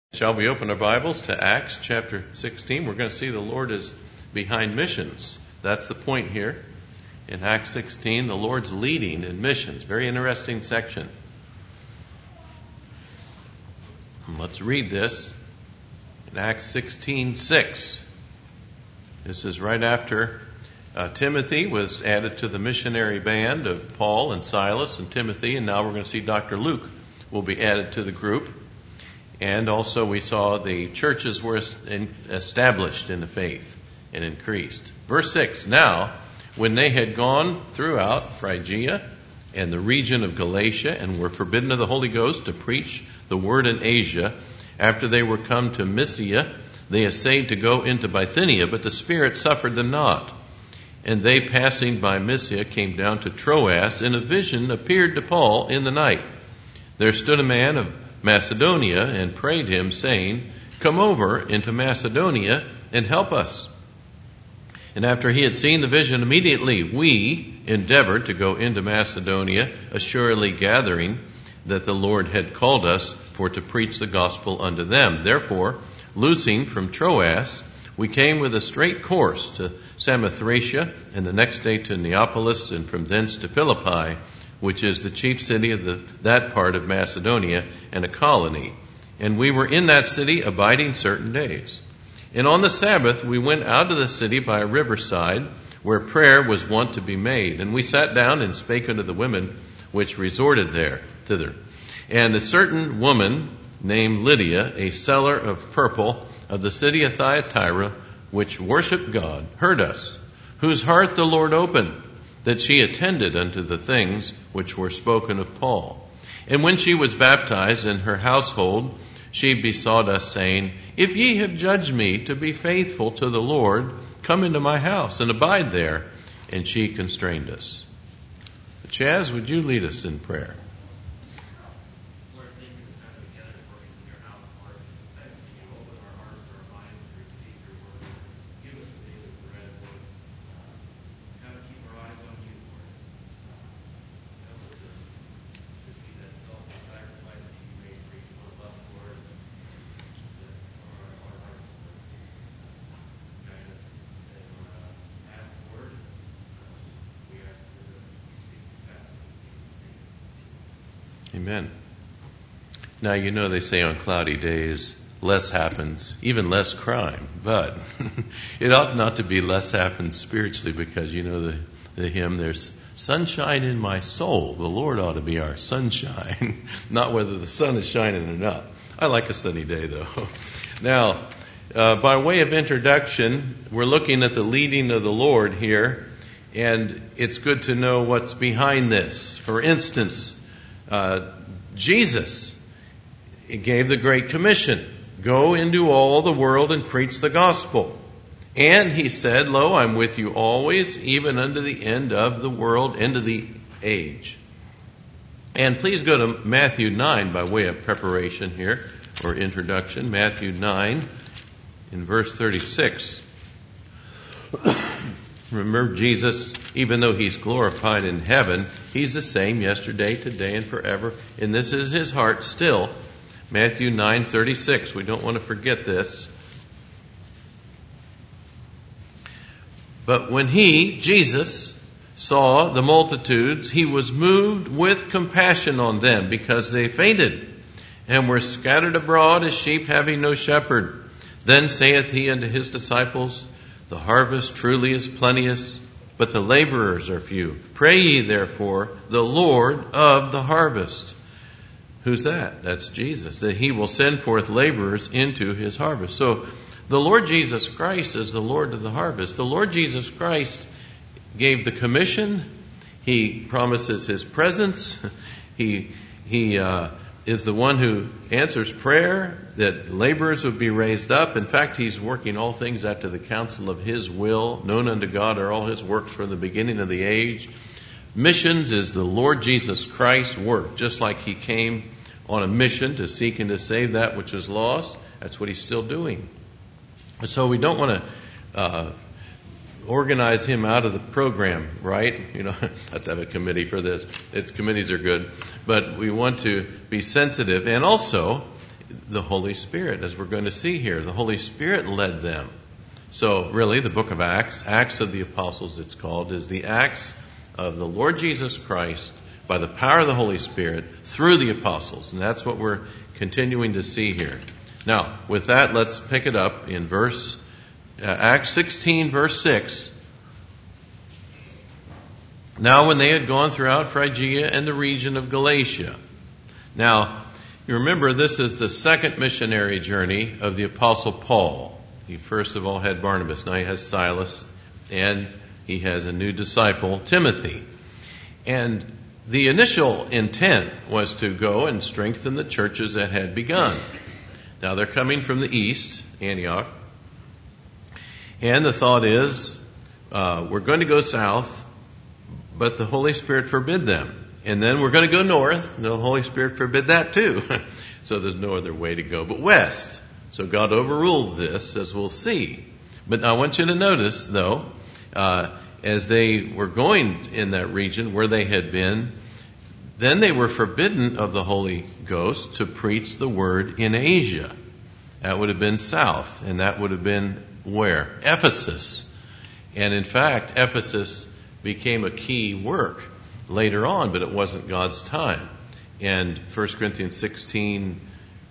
Shall we open our Bibles to Acts chapter 16? We're going to see the Lord is behind missions. That's the point here. In Acts 16, the Lord's leading in missions. Very interesting section. Let's read this in Acts 16:6. This is right after Timothy was added to the missionary band of Paul and Silas and Timothy, and now we're going to see Dr. Luke will be added to the group. And also we saw the churches were established in the faith and increased. Verse 6, now when they had gone throughout Phrygia and the region of Galatia and were forbidden of the Holy Ghost to preach the word in Asia, after they were come to Mysia, they essayed to go into Bithynia, but the Spirit suffered them not. And they passing by Mysia came down to Troas, and a vision appeared to Paul in the night. There stood a man of Macedonia and prayed him, saying, come over into Macedonia and help us. And after he had seen the vision, immediately we endeavored to go into Macedonia, assuredly gathering that the Lord had called us for to preach the gospel unto them. Therefore, loosing from Troas, we came with a straight course to Samothracia, and the next day to Neapolis, and from thence to Philippi, which is the chief city of that part of Macedonia, and a colony. And we were in that city abiding certain days. And on the Sabbath we went out of the city by a riverside, where prayer was wont to be made. And we sat down and spake unto the women which resorted thither. And a certain woman named Lydia, a seller of purple of the city of Thyatira, which worshipped God, heard us, whose heart the Lord opened, that she attended unto the things which were spoken of Paul. And when she was baptized in her household, she besought us, saying, if ye have judged me to be faithful to the Lord, come into my house and abide there. And she constrained us. Chaz, would you lead us in prayer? Amen. Now, you know they say on cloudy days, less happens, even less crime. But it ought not to be less happens spiritually, because you know the hymn, there's sunshine in my soul. The Lord ought to be our sunshine, not whether the sun is shining or not. I like a sunny day, though. Now, by way of introduction, we're looking at the leading of the Lord here, and it's good to know what's behind this. For instance, Jesus gave the Great Commission, go into all the world and preach the gospel. And he said, lo, I'm with you always, even unto the end of the world, end of the age. And please go to Matthew 9 by way of preparation here, or introduction. Matthew 9 in verse 36. Remember, Jesus, even though he's glorified in heaven, he's the same yesterday, today, and forever. And this is his heart still. Matthew 9:36. We don't want to forget this. But when he, Jesus, saw the multitudes, he was moved with compassion on them, because they fainted and were scattered abroad as sheep having no shepherd. Then saith he unto his disciples, the harvest truly is plenteous, but the laborers are few. Pray ye therefore the Lord of the harvest. Who's that? That's Jesus, that he will send forth laborers into his harvest. So the Lord Jesus Christ is the Lord of the harvest. The Lord Jesus Christ gave the commission. He promises his presence. He is the one who answers prayer, that laborers would be raised up. In fact, he's working all things after the counsel of his will. Known unto God are all his works from the beginning of the age. Missions is the Lord Jesus Christ's work. Just like he came on a mission to seek and to save that which is lost, that's what he's still doing. So we don't want to organize him out of the program, right? You know, let's have a committee for this. Committees are good. But we want to be sensitive. And also, The Holy Spirit, as we're going to see here. The Holy Spirit led them. So really, the book of Acts, Acts of the Apostles it's called, is the Acts of the Lord Jesus Christ by the power of the Holy Spirit through the apostles. And that's what we're continuing to see here. Now, with that, let's pick it up in Acts 16, verse 6. Now, when they had gone throughout Phrygia and the region of Galatia. Now, you remember this is the second missionary journey of the Apostle Paul. He first of all had Barnabas. Now he has Silas, and he has a new disciple, Timothy. And the initial intent was to go and strengthen the churches that had begun. Now they're coming from the east, Antioch. And the thought is, we're going to go south, but the Holy Spirit forbid them. And then we're going to go north, and the Holy Spirit forbid that too. So there's no other way to go but west. So God overruled this, as we'll see. But I want you to notice, though, as they were going in that region where they had been, then they were forbidden of the Holy Ghost to preach the word in Asia. That would have been south, and that would have been where? Ephesus. And in fact, Ephesus became a key work later on, but it wasn't God's time. And 1 Corinthians 16,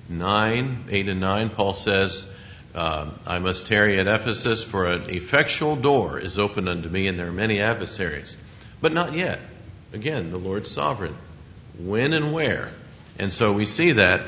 8 and 9, Paul says, I must tarry at Ephesus, for an effectual door is opened unto me, and there are many adversaries. But not yet. Again, the Lord's sovereign. When and where. And so we see that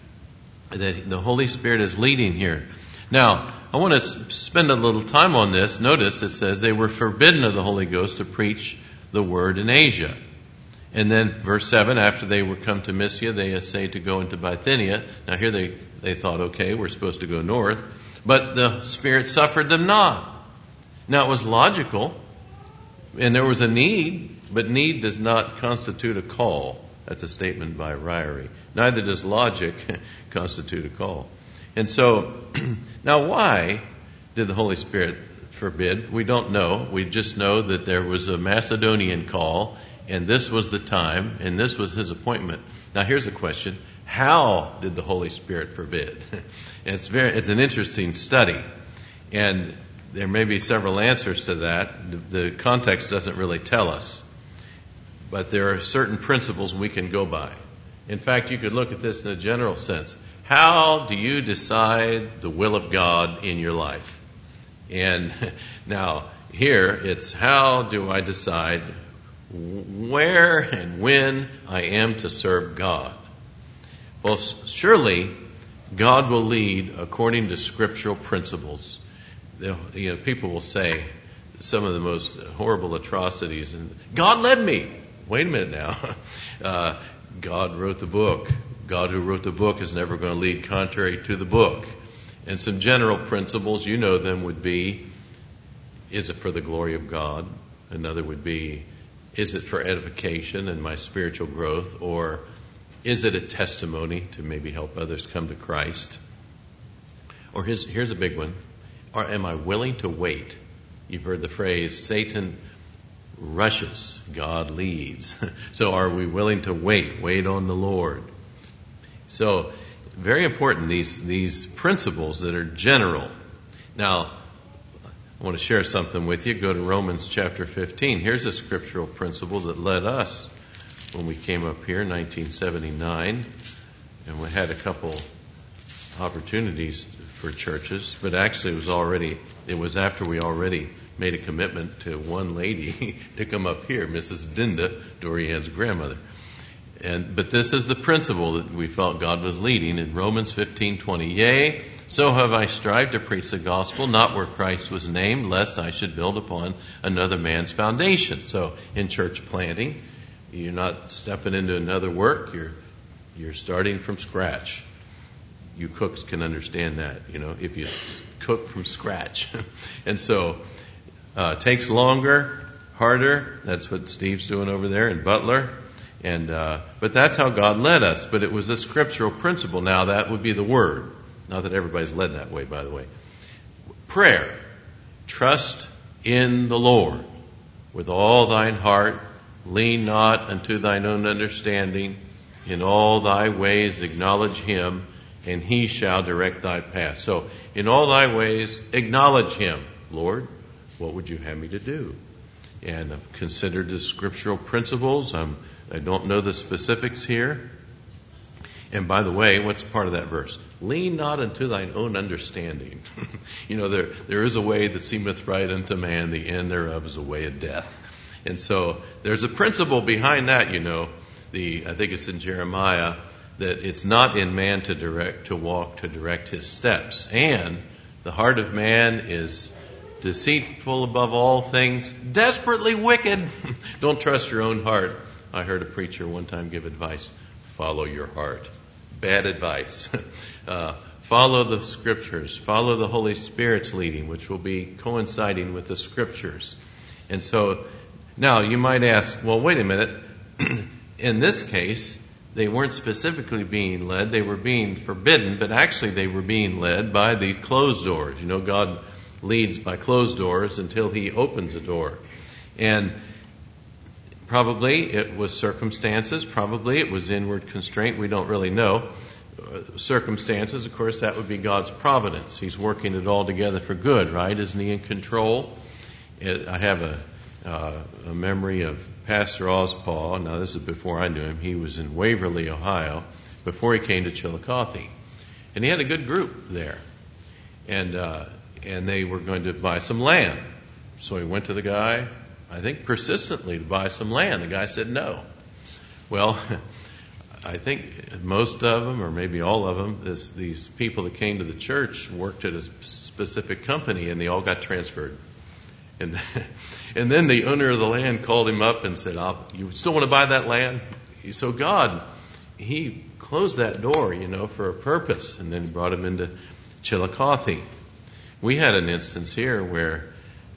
the Holy Spirit is leading here. Now, I want to spend a little time on this. Notice it says they were forbidden of the Holy Ghost to preach the word in Asia. And then verse 7, after they were come to Mysia, they essayed to go into Bithynia. Now here they thought, okay, we're supposed to go north. But the Spirit suffered them not. Now it was logical, and there was a need, but need does not constitute a call. That's a statement by Ryrie. Neither does logic constitute a call. And so, now why did the Holy Spirit forbid? We don't know. We just know that there was a Macedonian call, and this was the time, and this was his appointment. Now here's a question. How did the Holy Spirit forbid? It's an interesting study. And there may be several answers to that. The context doesn't really tell us. But there are certain principles we can go by. In fact, you could look at this in a general sense. How do you decide the will of God in your life? And now here it's how do I decide where and when I am to serve God? Well, surely God will lead according to scriptural principles. People will say some of the most horrible atrocities, and God led me. Wait a minute now. God wrote the book. God who wrote the book is never going to lead contrary to the book. And some general principles, you know them, would be, is it for the glory of God? Another would be, is it for edification and my spiritual growth? Or is it a testimony to maybe help others come to Christ? Or here's a big one. Or am I willing to wait? You've heard the phrase, Satan rushes, God leads. So are we willing to wait on the Lord? So very important, these principles that are general. Now, I want to share something with you. Go to Romans chapter 15. Here's a scriptural principle that led us when we came up here in 1979. And we had a couple opportunities for churches, but actually it was after we already made a commitment to one lady to come up here, Mrs. Dinda, Dorian's grandmother. But this is the principle that we felt God was leading in Romans 15:20. Yea, so have I strived to preach the gospel, not where Christ was named, lest I should build upon another man's foundation. So in church planting, you're not stepping into another work. You're starting from scratch. You cooks can understand that, if you cook from scratch. And so it takes longer, harder. That's what Steve's doing over there in Butler. But that's how God led us. But it was a scriptural principle. Now that would be the word. Not that everybody's led that way, by the way. Prayer. Trust in the Lord with all thine heart. Lean not unto thine own understanding. In all thy ways acknowledge him, and he shall direct thy path. So, in all thy ways, acknowledge him. Lord, what would you have me to do? And I've considered the scriptural principles. I don't know the specifics here. And by the way, what's part of that verse? Lean not unto thine own understanding. There is a way that seemeth right unto man, the end thereof is a way of death. And so there's a principle behind that, I think it's in Jeremiah, that it's not in man to direct his steps. And the heart of man is deceitful above all things, desperately wicked. Don't trust your own heart. I heard a preacher one time give advice, follow your heart. Bad advice. Follow the scriptures. Follow the Holy Spirit's leading, which will be coinciding with the scriptures. And so, now you might ask, well, wait a minute. In this case, they weren't specifically being led. They were being forbidden, but actually they were being led by the closed doors. God leads by closed doors until he opens a door. And probably it was circumstances. Probably it was inward constraint. We don't really know. Circumstances, of course, that would be God's providence. He's working it all together for good, right? Isn't he in control? I have a memory of Pastor Ospaw. Now, this is before I knew him. He was in Waverly, Ohio, before he came to Chillicothe. And he had a good group there. And they were going to buy some land. So he went to the guy, I think persistently, to buy some land. The guy said no. Well, I think most of them, or maybe all of them, these people that came to the church worked at a specific company, and they all got transferred. And then the owner of the land called him up and said, you still want to buy that land? So God, he closed that door, for a purpose. And then he brought him into Chillicothe. We had an instance here where,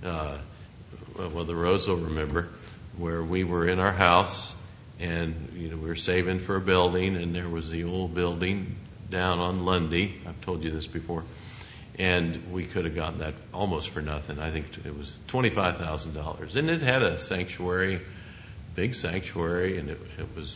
the Rose will remember, where we were in our house and, we were saving for a building, and there was the old building down on Lundy. I've told you this before. And we could have gotten that almost for nothing. I think it was $25,000. And it had a sanctuary, big sanctuary, and it was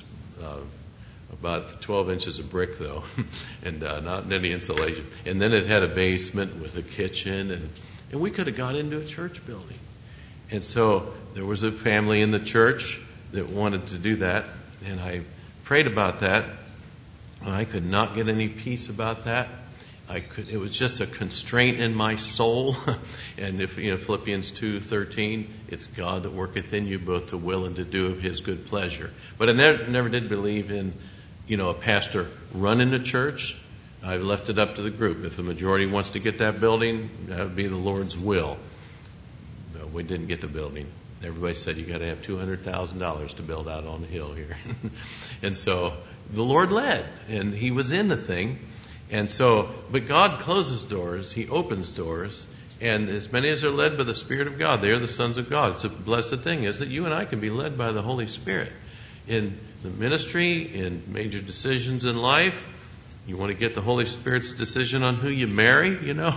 about 12 inches of brick, though, and not any insulation. And then it had a basement with a kitchen, and we could have got into a church building. And so there was a family in the church that wanted to do that, and I prayed about that, and I could not get any peace about that. It was just a constraint in my soul. And if Philippians 2:13, it's God that worketh in you both to will and to do of his good pleasure. But I never did believe in, a pastor running a church. I left it up to the group. If the majority wants to get that building, that would be the Lord's will. No, we didn't get the building. Everybody said you got to have $200,000 to build out on the hill here. And so the Lord led, and he was in the thing. And so, but God closes doors, he opens doors, and as many as are led by the Spirit of God, they are the sons of God. It's a blessed thing, isn't it? You and I can be led by the Holy Spirit in the ministry, in major decisions in life. You want to get the Holy Spirit's decision on who you marry,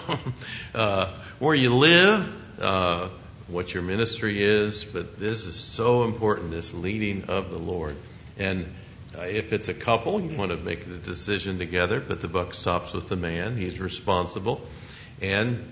where you live, what your ministry is. But this is so important, this leading of the Lord. And if it's a couple, you want to make the decision together, but the buck stops with the man. He's responsible. And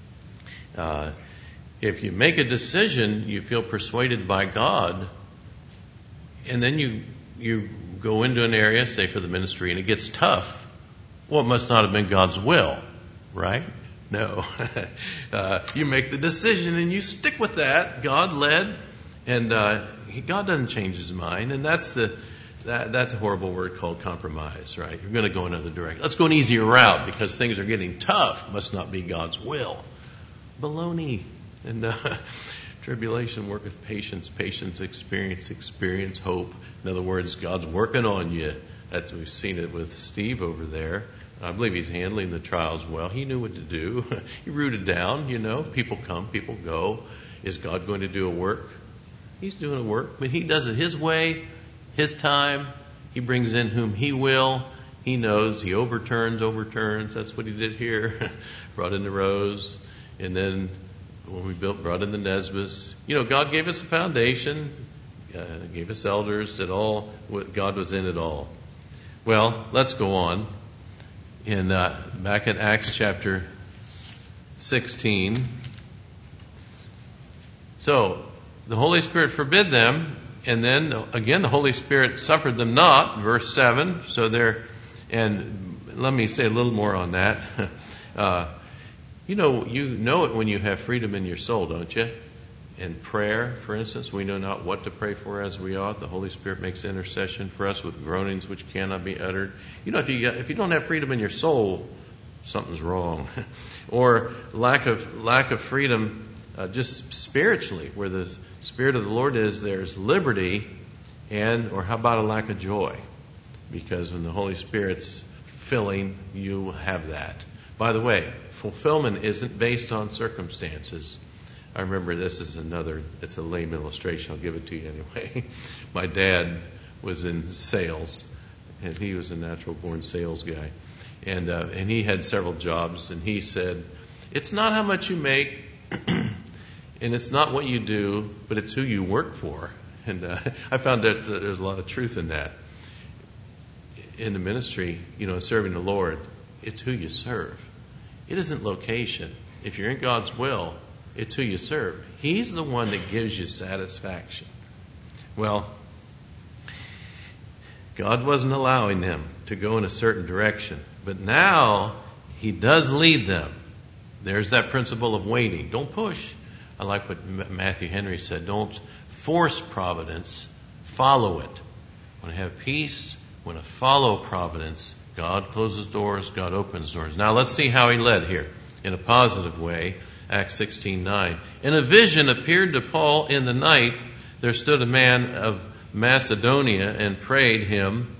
if you make a decision, you feel persuaded by God, and then you go into an area, say for the ministry, and it gets tough. Well, it must not have been God's will, right? No. You make the decision and you stick with that. God led, and God doesn't change his mind, and that's a horrible word called compromise, right? You're going to go another direction. Let's go an easier route because things are getting tough. Must not be God's will. Baloney. And tribulation worketh patience. Patience, experience, hope. In other words, God's working on you. We've seen it with Steve over there. I believe he's handling the trials well. He knew what to do. He rooted down, People come, people go. Is God going to do a work? He's doing a work, but he does it his way, his time. He brings in whom he will. He knows. He overturns. That's what he did here. Brought in the Rose. And then when we brought in the Nesbis. God gave us a foundation. Gave us elders. God was in it all. Well, let's go on. back in Acts chapter 16. So the Holy Spirit forbid them, and then again the Holy Spirit suffered them not, verse 7. And let me say a little more on that. You know it when you have freedom in your soul, don't you? In prayer, for instance, we know not what to pray for as we ought. The Holy Spirit makes intercession for us with groanings which cannot be uttered. If you don't have freedom in your soul, something's wrong. Or lack of freedom just spiritually, where the Spirit of the Lord is, there's liberty, or how about a lack of joy? Because when the Holy Spirit's filling, you have that. By the way, fulfillment isn't based on circumstances. I remember it's a lame illustration. I'll give it to you anyway. My dad was in sales, and he was a natural-born sales guy. And he had several jobs, and he said, it's not how much you make, and it's not what you do, but it's who you work for. And I found that there's a lot of truth in that. In the ministry, serving the Lord, it's who you serve. It isn't location. If you're in God's will, it's who you serve. He's the one that gives you satisfaction. Well, God wasn't allowing them to go in a certain direction. But now He does lead them. There's that principle of waiting. Don't push. I like what Matthew Henry said. Don't force providence. Follow it. Want to have peace? Want to follow providence? God closes doors. God opens doors. Now let's see how He led here in a positive way. Acts 16:9. In a vision appeared to Paul in the night. There stood a man of Macedonia and prayed him,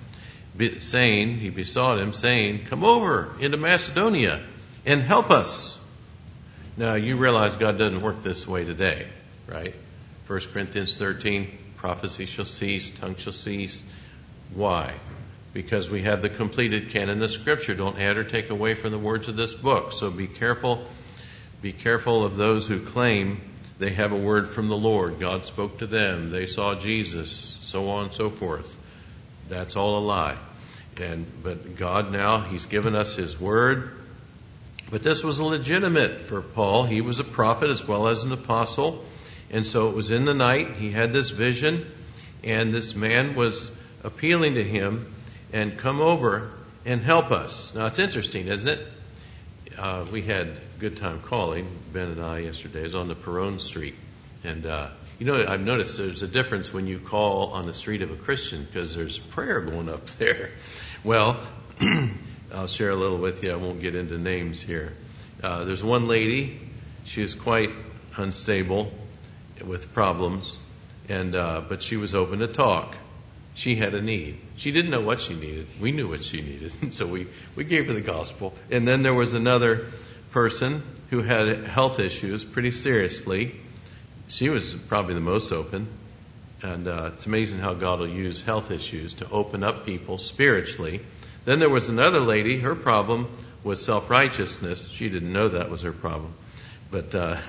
he besought him, saying, come over into Macedonia and help us. Now you realize God doesn't work this way today, right? 1 Corinthians 13, prophecy shall cease, tongue shall cease. Why? Because we have the completed canon of Scripture. Don't add or take away from the words of this book. So be careful. Be careful of those who claim they have a word from the Lord. God spoke to them. They saw Jesus, so on and so forth. That's all a lie. But God now, He's given us His word. But this was legitimate for Paul. He was a prophet as well as an apostle. And so it was in the night. He had this vision. And this man was appealing to him and come over and help us. Now it's interesting, isn't it? We had a good time calling, Ben and I, yesterday. It was on the Perone Street. And, I've noticed there's a difference when you call on the street of a Christian because there's prayer going up there. Well, I'll share a little with you. I won't get into names here. There's one lady. She is quite unstable with problems, but she was open to talk. She had a need. She didn't know what she needed. We knew what she needed. So we gave her the gospel. And then there was another person who had health issues pretty seriously. She was probably the most open. And it's amazing how God will use health issues to open up people spiritually. Then there was another lady. Her problem was self-righteousness. She didn't know that was her problem. But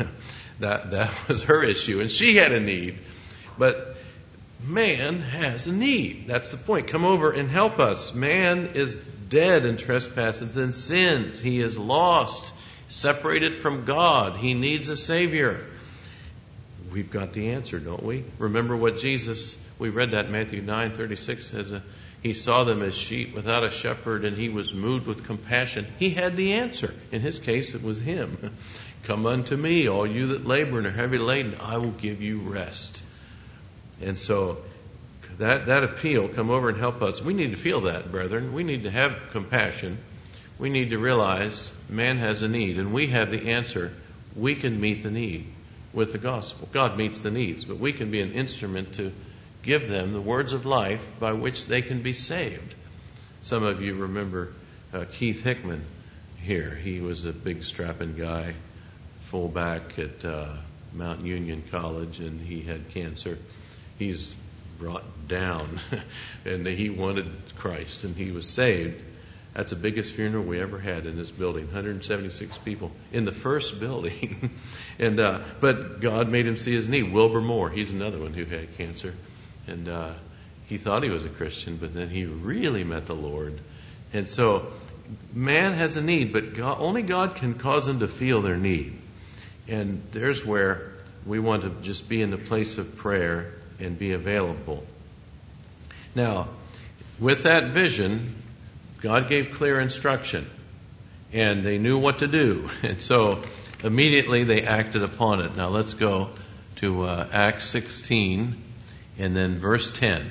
that was her issue. And she had a need. But man has a need. That's the point. Come over and help us. Man is dead in trespasses and sins. He is lost, separated from God. He needs a Savior. We've got the answer, don't we? Remember what we read that in Matthew 9:36 says, He saw them as sheep without a shepherd, and He was moved with compassion. He had the answer. In His case, it was Him. Come unto me, all you that labor and are heavy laden, I will give you rest. And so that appeal, come over and help us. We need to feel that, brethren. We need to have compassion. We need to realize man has a need, and we have the answer. We can meet the need with the gospel. God meets the needs, but we can be an instrument to give them the words of life by which they can be saved. Some of you remember Keith Hickman here. He was a big strapping guy, fullback at Mount Union College, and he had cancer. He's brought down, and he wanted Christ, and he was saved. That's the biggest funeral we ever had in this building, 176 people in the first building. But God made him see his need. Wilbur Moore, he's another one who had cancer. And he thought he was a Christian, but then he really met the Lord. And so man has a need, but only God can cause them to feel their need. And there's where we want to just be in the place of prayer and be available. Now, with that vision, God gave clear instruction, and they knew what to do. And so immediately they acted upon it. Now let's go to Acts 16 and then verse 10.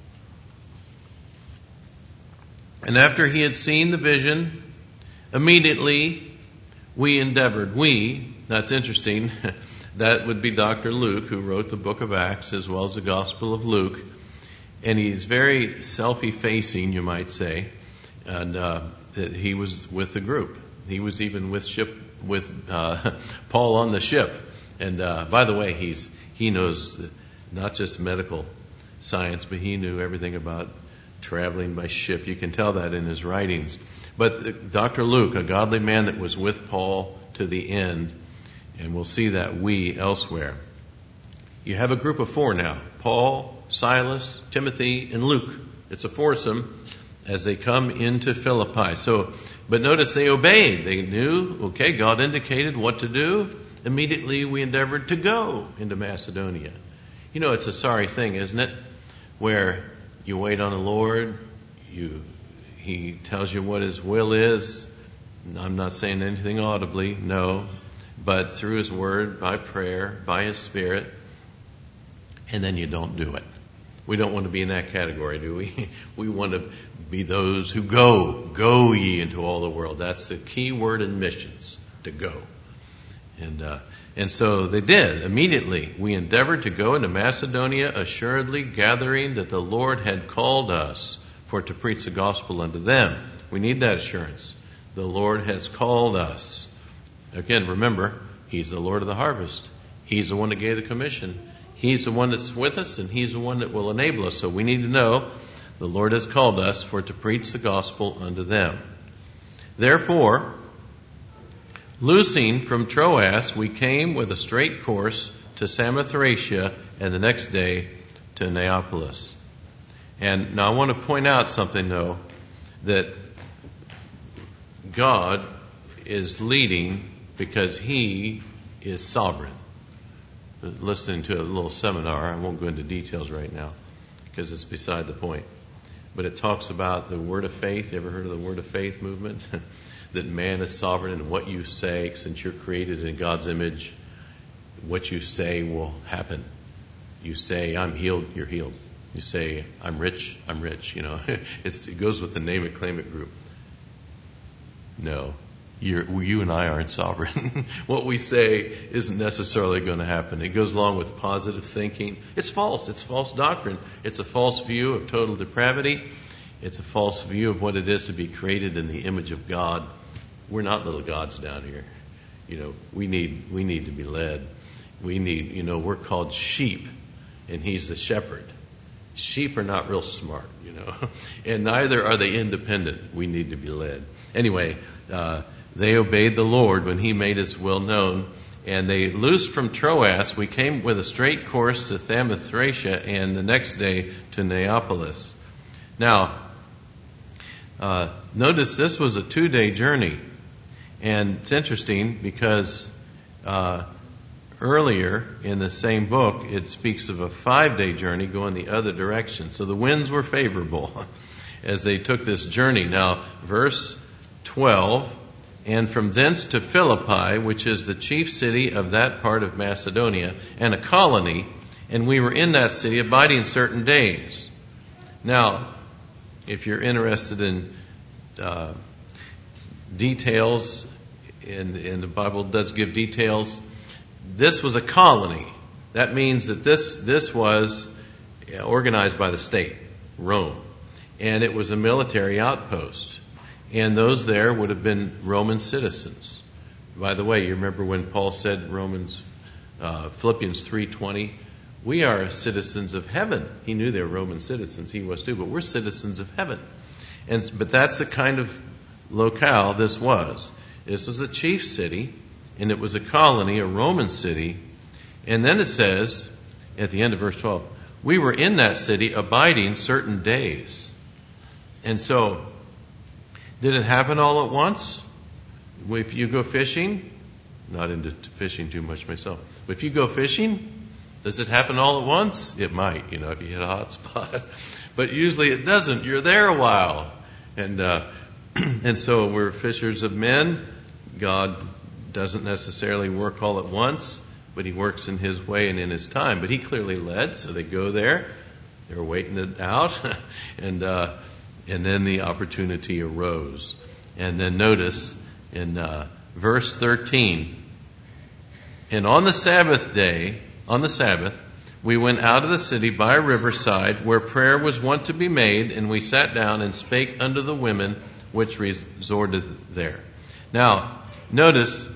And after he had seen the vision, immediately we endeavored. That's interesting. That would be Dr. Luke, who wrote the book of Acts as well as the Gospel of Luke. And he's very self-effacing, you might say. And that he was with the group. He was even with Paul on the ship. And by the way, he knows not just medical science, but he knew everything about traveling by ship. You can tell that in his writings. But Dr. Luke, a godly man that was with Paul to the end, and we'll see that elsewhere. You have a group of 4 now: Paul, Silas, Timothy, and Luke. It's a foursome as they come into Philippi. But notice they obeyed. They knew, okay, God indicated what to do. Immediately we endeavored to go into Macedonia. You know, it's a sorry thing, isn't it? Where you wait on the Lord, He tells you what His will is. I'm not saying anything audibly, no. But through His Word, by prayer, by His Spirit, and then you don't do it. We don't want to be in that category, do we? We want to be those who go. Go ye into all the world. That's the key word in missions, to go. And so they did. Immediately, we endeavored to go into Macedonia, assuredly gathering that the Lord had called us for to preach the gospel unto them. We need that assurance. The Lord has called us. Again, remember, He's the Lord of the harvest. He's the one that gave the commission. He's the one that's with us, and He's the one that will enable us. So we need to know the Lord has called us for to preach the gospel unto them. Therefore, loosing from Troas, we came with a straight course to Samothracia, and the next day to Neapolis. And now I want to point out something, though, that God is leading because He is sovereign. Listening to a little seminar, I won't go into details right now because it's beside the point. But it talks about the word of faith. You ever heard of the word of faith movement? That man is sovereign in what you say, since you're created in God's image, what you say will happen. You say, I'm healed, you're healed. You say, I'm rich, I'm rich. You know, it goes with the name it, claim it group. No, you and I aren't sovereign. What we say isn't necessarily going to happen. It goes along with positive thinking. It's false. It's false doctrine. It's a false view of total depravity. It's a false view of what it is to be created in the image of God. We're not little gods down here. You know, we need to be led. We're called sheep, and He's the shepherd. Sheep are not real smart, and neither are they independent. We need to be led. Anyway, they obeyed the Lord when He made His will known, and they loosed from Troas. We came with a straight course to Samothracia, and the next day to Neapolis. Now, notice this was a 2-day journey, and it's interesting because earlier in the same book, it speaks of a 5-day journey going the other direction. So the winds were favorable as they took this journey. Now, verse 12, and from thence to Philippi, which is the chief city of that part of Macedonia, and a colony, and we were in that city abiding certain days. Now, if you're interested in details, and the Bible does give details, this was a colony. That means that this was organized by the state, Rome. And it was a military outpost. And those there would have been Roman citizens. By the way, you remember when Paul said Philippians 3:20, we are citizens of heaven. He knew they were Roman citizens. He was too, but we're citizens of heaven. But that's the kind of locale this was. This was a chief city, and it was a colony, a Roman city. And then it says, at the end of verse 12, we were in that city abiding certain days. And so, Did it happen all at once? If you go fishing, not into fishing too much myself, but if you go fishing, does it happen all at once? It might, if you hit a hot spot. But usually it doesn't. You're there a while. And so we're fishers of men. God doesn't necessarily work all at once, but He works in His way and in His time. But He clearly led, so they go there. They were waiting it out, and then the opportunity arose. And then notice in verse 13, and on the Sabbath, we went out of the city by a riverside where prayer was wont to be made, and we sat down and spake unto the women which resorted there. Now, notice,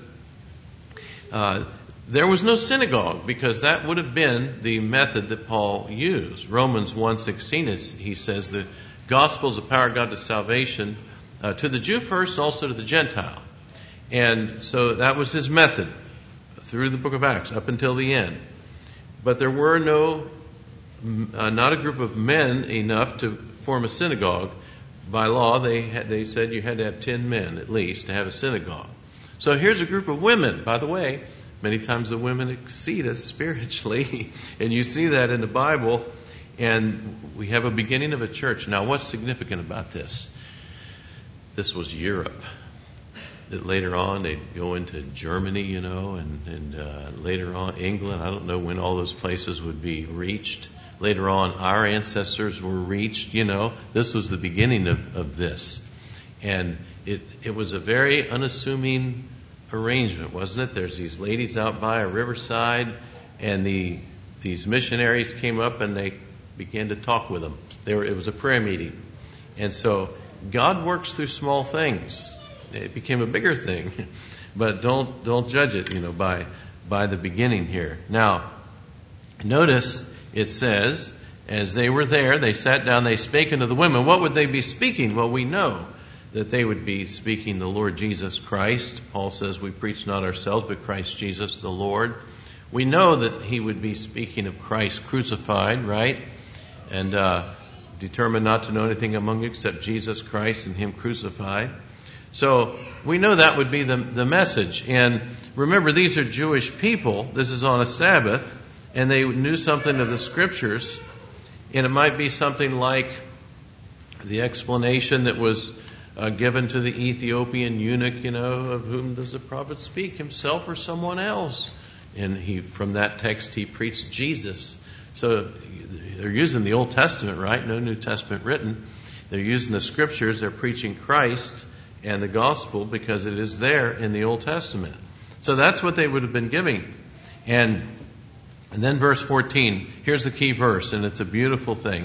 there was no synagogue, because that would have been the method that Paul used. Romans 1:16, he says, the gospel is the power of God to salvation, to the Jew first, also to the Gentile. And so that was his method through the book of Acts up until the end. But there were not a group of men enough to form a synagogue. By law, they said you had to have 10 men at least to have a synagogue. So here's a group of women. By the way, many times the women exceed us spiritually, and you see that in the Bible. And we have a beginning of a church. Now, what's significant about this? This was Europe. That later on they'd go into Germany, and later on England. I don't know when all those places would be reached. Later on, our ancestors were reached. This was the beginning of this, and it was a very unassuming arrangement, wasn't it? There's these ladies out by a riverside, and these missionaries came up and they began to talk with them. It was a prayer meeting, and so God works through small things. It became a bigger thing, but don't judge it, by the beginning here. Now, notice it says, as they were there, they sat down, they spake unto the women. What would they be speaking? Well, we know that they would be speaking the Lord Jesus Christ. Paul says we preach not ourselves, but Christ Jesus the Lord. We know that he would be speaking of Christ crucified, right? And determined not to know anything among you except Jesus Christ and Him crucified. So we know that would be the message. And remember, these are Jewish people. This is on a Sabbath, and they knew something of the Scriptures. And it might be something like the explanation that was given to the Ethiopian eunuch, of whom does the prophet speak, himself or someone else? And from that text, he preached Jesus. So they're using the Old Testament, right? No New Testament written. They're using the Scriptures. They're preaching Christ and the gospel because it is there in the Old Testament. So that's what they would have been giving. And then verse 14, here's the key verse, and it's a beautiful thing.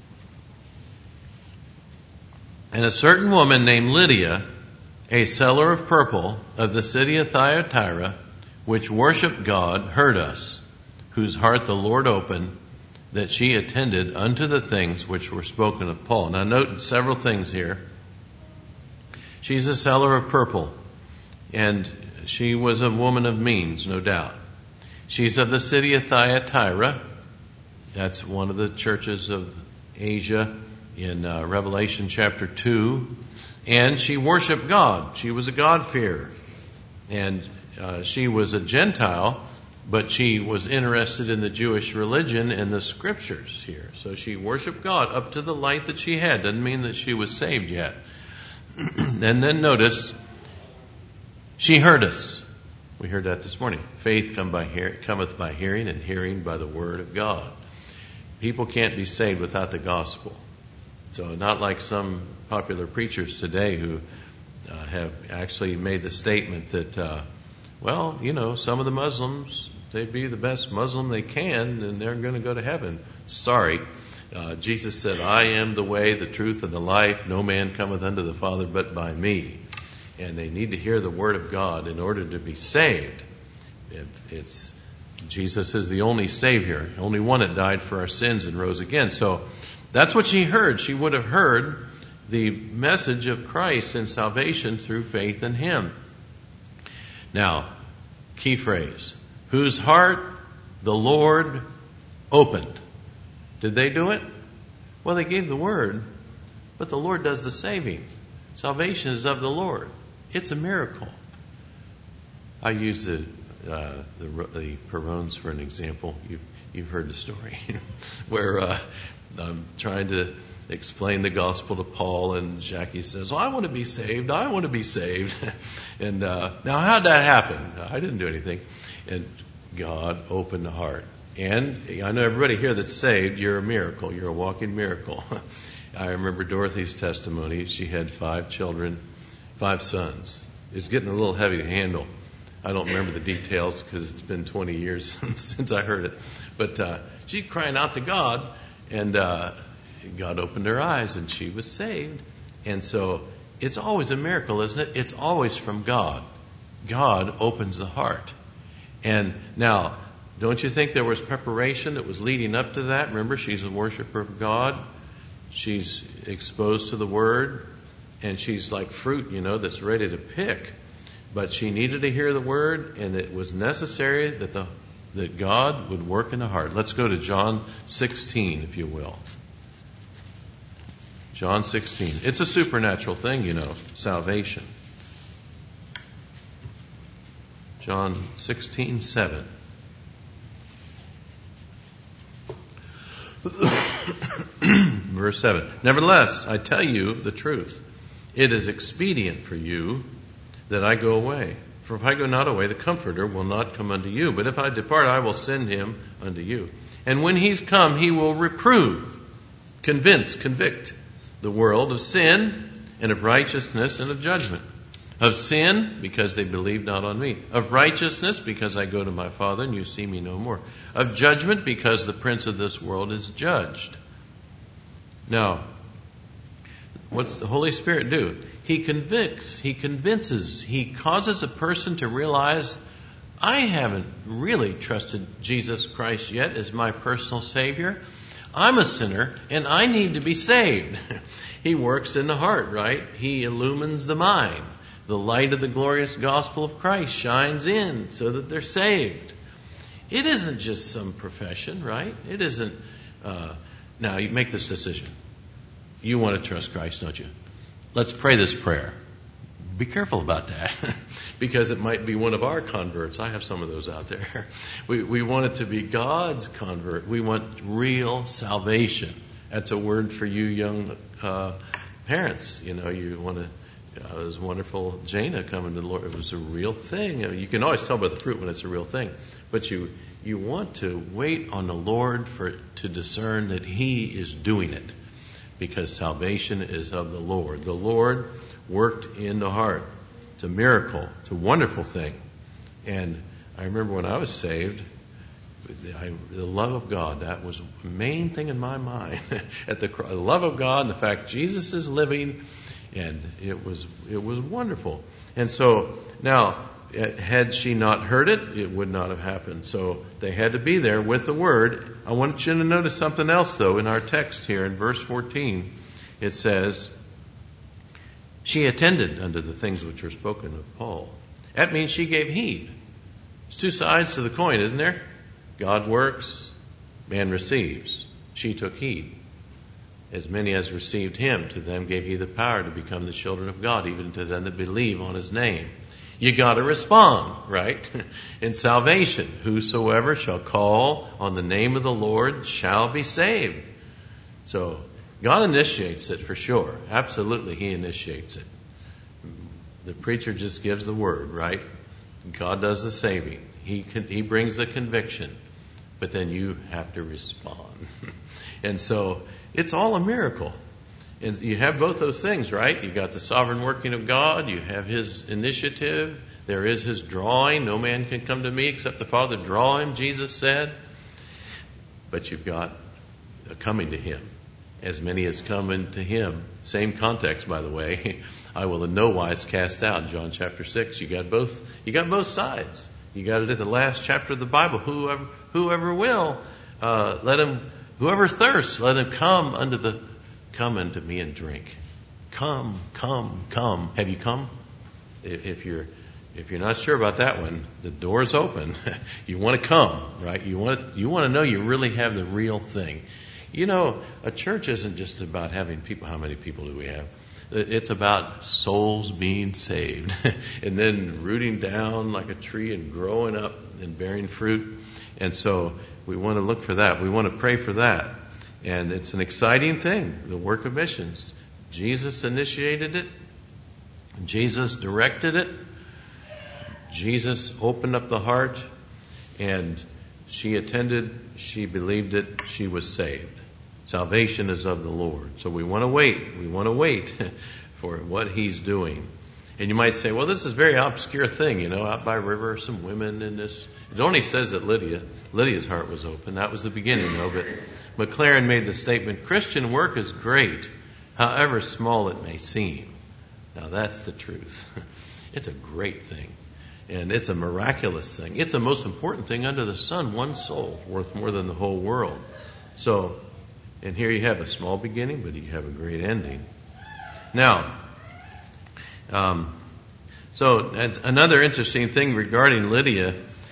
And a certain woman named Lydia, a seller of purple of the city of Thyatira, which worshipped God, heard us, whose heart the Lord opened, that she attended unto the things which were spoken of Paul. Now note several things here. She's a seller of purple, and she was a woman of means, no doubt. She's of the city of Thyatira. That's one of the churches of Asia in Revelation chapter 2. And she worshiped God. She was a God-fearer. And she was a Gentile, but she was interested in the Jewish religion and the Scriptures here. So she worshiped God up to the light that she had. Doesn't mean that she was saved yet. And then notice, she heard us. We heard that this morning. Faith cometh by hearing, and hearing by the word of God. People can't be saved without the gospel. So not like some popular preachers today who have actually made the statement that, some of the Muslims, they'd be the best Muslim they can, and they're going to go to heaven. Sorry. Jesus said, I am the way, the truth, and the life. No man cometh unto the Father but by me. And they need to hear the word of God in order to be saved. Jesus is the only Savior, only one that died for our sins and rose again. So that's what she heard. She would have heard the message of Christ and salvation through faith in Him. Now, key phrase, whose heart the Lord opened. Did they do it? Well, they gave the word, but the Lord does the saving. Salvation is of the Lord. It's a miracle. I use the Perones for an example. You've heard the story where I'm trying to explain the gospel to Paul, and Jackie says, "Well, I want to be saved. I want to be saved." And now, how'd that happen? I didn't do anything. And God opened the heart. And I know everybody here that's saved, you're a miracle. You're a walking miracle. I remember Dorothy's testimony. She had 5 children, 5 sons. It's getting a little heavy to handle. I don't remember the details because it's been 20 years since I heard it. But she's crying out to God, and God opened her eyes, and she was saved. And so it's always a miracle, isn't it? It's always from God. God opens the heart. And now, don't you think there was preparation that was leading up to that? Remember, she's a worshiper of God. She's exposed to the Word, and she's like fruit, that's ready to pick. But she needed to hear the Word, and it was necessary that God would work in the heart. Let's go to John 16, if you will. John 16. It's a supernatural thing, salvation. John 16:7. Verse 7. Nevertheless, I tell you the truth. It is expedient for you that I go away. For if I go not away, the Comforter will not come unto you. But if I depart, I will send him unto you. And when he's come, he will reprove, convict the world of sin and of righteousness and of judgment. Of sin, because they believe not on me. Of righteousness, because I go to my Father and you see me no more. Of judgment, because the prince of this world is judged. Now, what's the Holy Spirit do? He convicts, he convinces, he causes a person to realize, I haven't really trusted Jesus Christ yet as my personal Savior. I'm a sinner and I need to be saved. He works in the heart, right? He illumines the mind. The light of the glorious gospel of Christ shines in so that they're saved. It isn't just some profession, right? It isn't, now you make this decision. You want to trust Christ, don't you? Let's pray this prayer. Be careful about that because it might be one of our converts. I have some of those out there. We want it to be God's convert. We want real salvation. That's a word for you young parents. You want to. It was wonderful, Jana coming to the Lord. It was a real thing. You can always tell by the fruit when it's a real thing. But you want to wait on the Lord to discern that He is doing it. Because salvation is of the Lord. The Lord worked in the heart. It's a miracle. It's a wonderful thing. And I remember when I was saved, the love of God, that was the main thing in my mind. The love of God and the fact Jesus is living. And it was wonderful. And so now, had she not heard it, it would not have happened. So they had to be there with the Word. I want you to notice something else, though, in our text here in verse 14. It says, she attended unto the things which are spoken of Paul. That means she gave heed. There's 2 sides to the coin, isn't there? God works, man receives. She took heed. As many as received him, to them gave he the power to become the children of God, even to them that believe on his name. You got to respond, right? In salvation, whosoever shall call on the name of the Lord shall be saved. So God initiates it for sure. Absolutely, He initiates it. The preacher just gives the word, right? God does the saving. He brings the conviction, but then you have to respond. And so it's all a miracle. And you have both those things, right? You've got the sovereign working of God. You have His initiative. There is His drawing. No man can come to me except the Father draw him, Jesus said. But you've got a coming to Him. As many as come into Him. Same context, by the way. I will in no wise cast out. John chapter 6. You got both sides. You got it in the last chapter of the Bible. Whoever will, whoever thirsts, let him come unto me and drink. Come. Have you come? If you're not sure about that one, the door's open. You want to come, right? You want to know you really have the real thing. A church isn't just about having people. How many people do we have? It's about souls being saved and then rooting down like a tree and growing up and bearing fruit. And so we want to look for that. We want to pray for that. And it's an exciting thing, the work of missions. Jesus initiated it. Jesus directed it. Jesus opened up the heart, and she attended, she believed it, she was saved. Salvation is of the Lord. So we want to wait. We want to wait for what He's doing. And you might say, well, this is a very obscure thing, out by river, some women in this. It only says that Lydia's heart was open. That was the beginning of it. McLaren made the statement, Christian work is great, however small it may seem. Now that's the truth. It's a great thing. And it's a miraculous thing. It's the most important thing under the sun. One soul worth more than the whole world. So, and here you have a small beginning, but you have a great ending. Now, so that's another interesting thing regarding Lydia.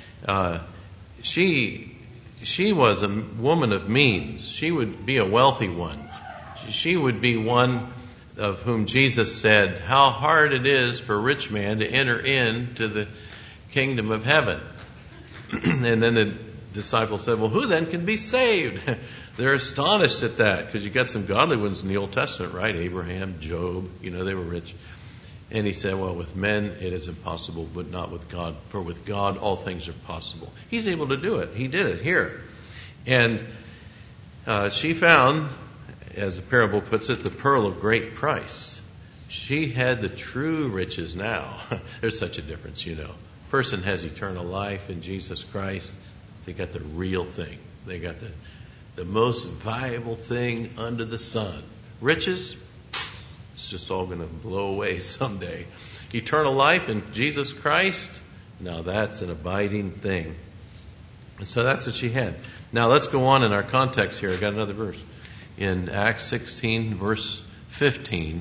She was a woman of means. She would be a wealthy one. She would be one of whom Jesus said, how hard it is for a rich man to enter into the kingdom of heaven. And then the disciples said, well, who then can be saved? They're astonished at that, because you got some godly ones in the Old Testament, right? Abraham, Job, they were rich. And he said, well, with men it is impossible, but not with God. For with God all things are possible. He's able to do it. He did it here. And she found, as the parable puts it, the pearl of great price. She had the true riches now. There's such a difference, Person has eternal life in Jesus Christ. They got the real thing. They got the most valuable thing under the sun. Riches, it's just all going to blow away someday. Eternal life in Jesus Christ, now that's an abiding thing. And so that's what she had. Now let's go on in our context here. I got another verse. In Acts 16, verse 15.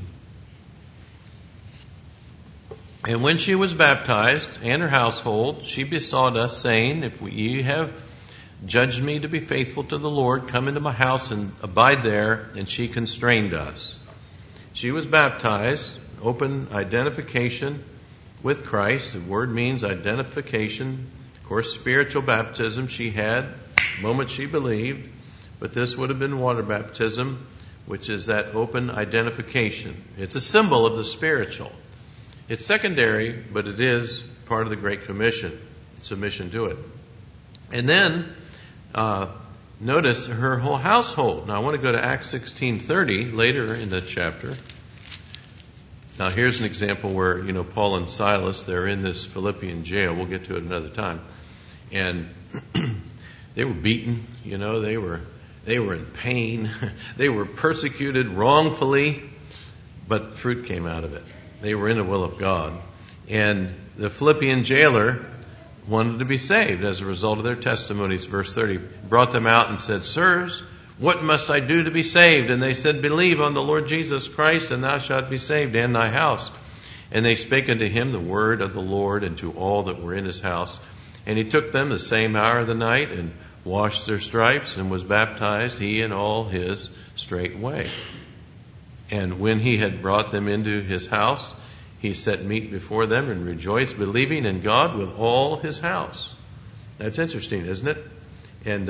And when she was baptized, and her household, she besought us, saying, if ye have judged me to be faithful to the Lord, come into my house and abide there. And she constrained us. She was baptized, open identification with Christ. The word means identification. Of course, spiritual baptism she had the moment she believed. But this would have been water baptism, which is that open identification. It's a symbol of the spiritual. It's secondary, but it is part of the Great Commission, submission to it. And then, notice her whole household. Now I want to go to Acts 16:30 later in the chapter. Now here's an example where, Paul and Silas, they're in this Philippian jail. We'll get to it another time. And they were beaten, they were in pain. They were persecuted wrongfully, but fruit came out of it. They were in the will of God. And the Philippian jailer wanted to be saved as a result of their testimonies. Verse 30, brought them out and said, Sirs, what must I do to be saved? And they said, Believe on the Lord Jesus Christ, and thou shalt be saved, and thy house. And they spake unto him the word of the Lord, and to all that were in his house. And he took them the same hour of the night, and washed their stripes, and was baptized, he and all his straightway. And when he had brought them into his house, he set meat before them, and rejoiced, believing in God with all his house. That's interesting, isn't it? And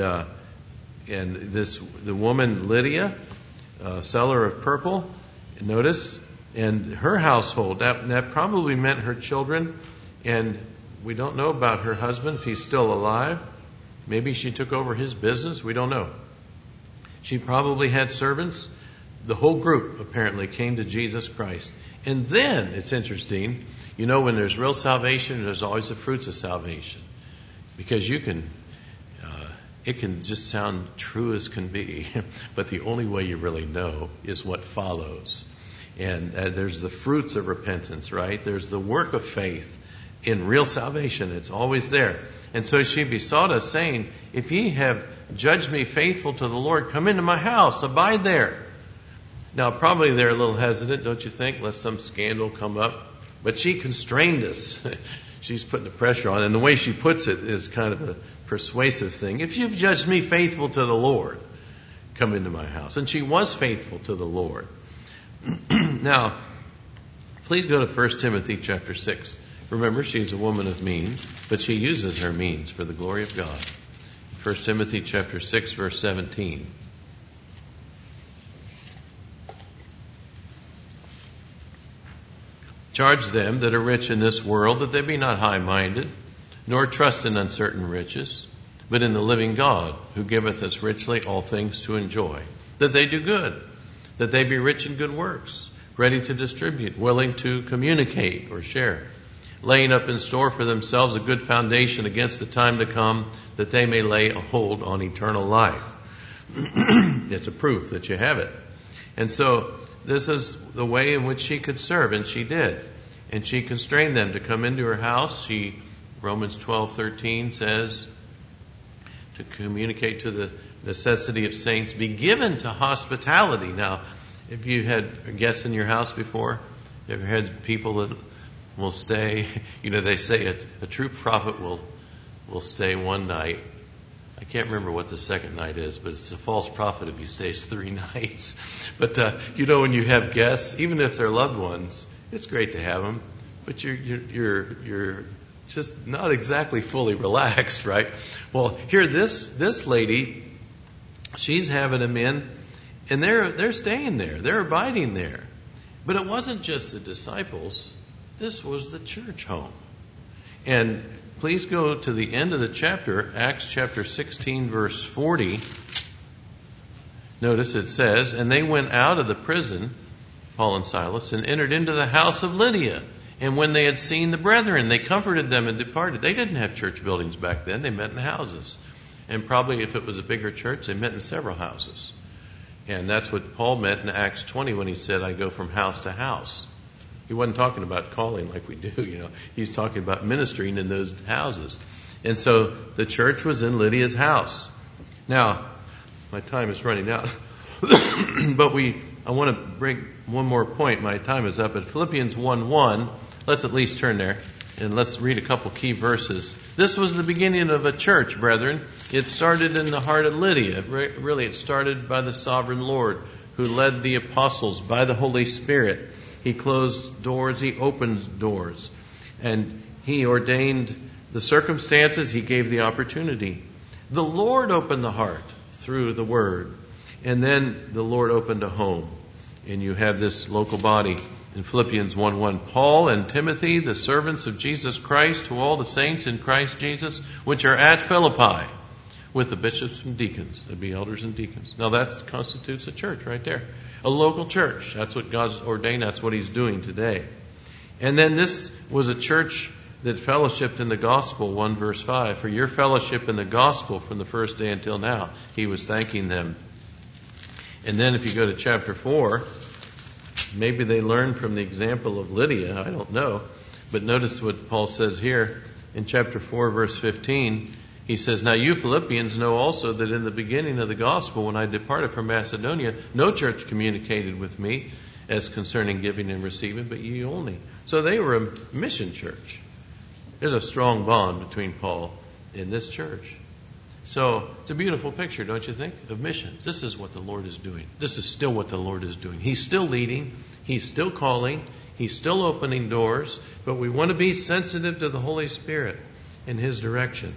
the woman Lydia, seller of purple, notice, and her household, that probably meant her children, and we don't know about her husband, if he's still alive. Maybe she took over his business, we don't know. She probably had servants. The whole group apparently came to Jesus Christ. And then, it's interesting, when there's real salvation, there's always the fruits of salvation. Because it can just sound true as can be, but the only way you really know is what follows. And there's the fruits of repentance, right? There's the work of faith in real salvation. It's always there. And so she besought us, saying, If ye have judged me faithful to the Lord, come into my house, abide there. Now, probably they're a little hesitant, don't you think, lest some scandal come up. But she constrained us. She's putting the pressure on. And the way she puts it is kind of a persuasive thing. If you've judged me faithful to the Lord, come into my house. And she was faithful to the Lord. Now, Please go to 1 Timothy chapter 6. Remember, she's a woman of means, but she uses her means for the glory of God. 1 Timothy chapter 6, verse 17. Charge them that are rich in this world that they be not high-minded, nor trust in uncertain riches, but in the living God, who giveth us richly all things to enjoy. That they do good, that they be rich in good works, ready to distribute, willing to communicate or share, laying up in store for themselves a good foundation against the time to come, that they may lay a hold on eternal life. It's a proof that you have it. And so this is the way in which she could serve, and she did. And she constrained them to come into her house. Romans 12:13 says, to communicate to the necessity of saints, be given to hospitality. Now, if you had guests in your house before, you ever had people that will stay, they say a true prophet will stay one night. I can't remember what the second night is, but it's a false prophet if he stays 3 nights. But, when you have guests, even if they're loved ones, it's great to have them, but you're just not exactly fully relaxed, right? Well, here this lady, she's having them in, and they're staying there. They're abiding there. But it wasn't just the disciples. This was the church home. And please go to the end of the chapter, Acts chapter 16, verse 40. Notice it says, and they went out of the prison, Paul and Silas, and entered into the house of Lydia. And when they had seen the brethren, they comforted them and departed. They didn't have church buildings back then. They met in houses. And probably if it was a bigger church, they met in several houses. And that's what Paul meant in Acts 20 when he said, I go from house to house. He wasn't talking about calling like we do, He's talking about ministering in those houses. And so the church was in Lydia's house. Now, my time is running out. But I want to bring one more point. My time is up. At Philippians 1:1, let's at least turn there and let's read a couple key verses. This was the beginning of a church, brethren. It started in the heart of Lydia. Really, it started by the sovereign Lord who led the apostles by the Holy Spirit. He closed doors, he opened doors, and he ordained the circumstances, he gave the opportunity. The Lord opened the heart through the Word, and then the Lord opened a home. And you have this local body in Philippians 1:1. Paul and Timothy, the servants of Jesus Christ, to all the saints in Christ Jesus, which are at Philippi, with the bishops and deacons. There'd be elders and deacons. Now that constitutes a church right there. A local church. That's what God's ordained. That's what He's doing today. And then this was a church that fellowshipped in the gospel, 1 verse 5. For your fellowship in the gospel from the first day until now. He was thanking them. And then if you go to chapter 4, maybe they learned from the example of Lydia. I don't know. But notice what Paul says here in chapter 4, verse 15. He says, now you Philippians know also that in the beginning of the gospel, when I departed from Macedonia, no church communicated with me as concerning giving and receiving, but ye only. So they were a mission church. There's a strong bond between Paul and this church. So it's a beautiful picture, don't you think, of missions. This is what the Lord is doing. This is still what the Lord is doing. He's still leading. He's still calling. He's still opening doors. But we want to be sensitive to the Holy Spirit in His direction.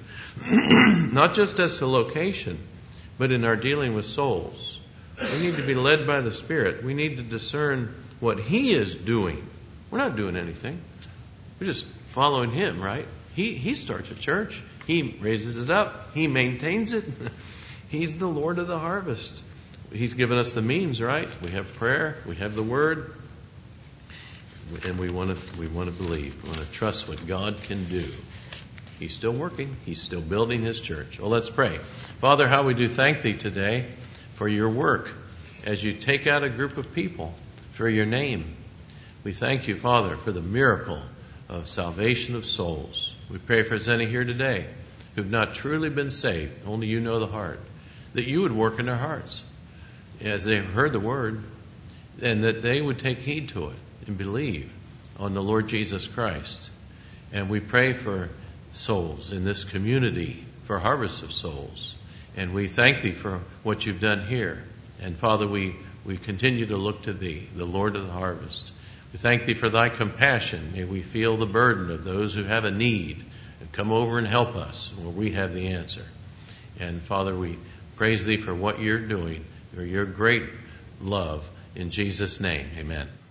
Not just as to location, but in our dealing with souls. We need to be led by the Spirit. We need to discern what He is doing. We're not doing anything. We're just following Him, right? He starts a church. He raises it up. He maintains it. He's the Lord of the harvest. He's given us the means, right? We have prayer. We have the Word. And we want to believe. We want to trust what God can do. He's still working. He's still building His church. Well, let's pray. Father, how we do thank Thee today for Your work as You take out a group of people for Your name. We thank You, Father, for the miracle of salvation of souls. We pray for as any here today who've not truly been saved, only You know the heart, that You would work in their hearts as they've heard the Word, and that they would take heed to it and believe on the Lord Jesus Christ. And we pray for souls in this community, for harvest of souls. And we thank Thee for what You've done here. And Father, we continue to look to Thee, the Lord of the harvest. We thank Thee for Thy compassion. May we feel the burden of those who have a need and come over and help us where we have the answer. And Father, we praise Thee for what You're doing, for Your great love. In Jesus' name, amen.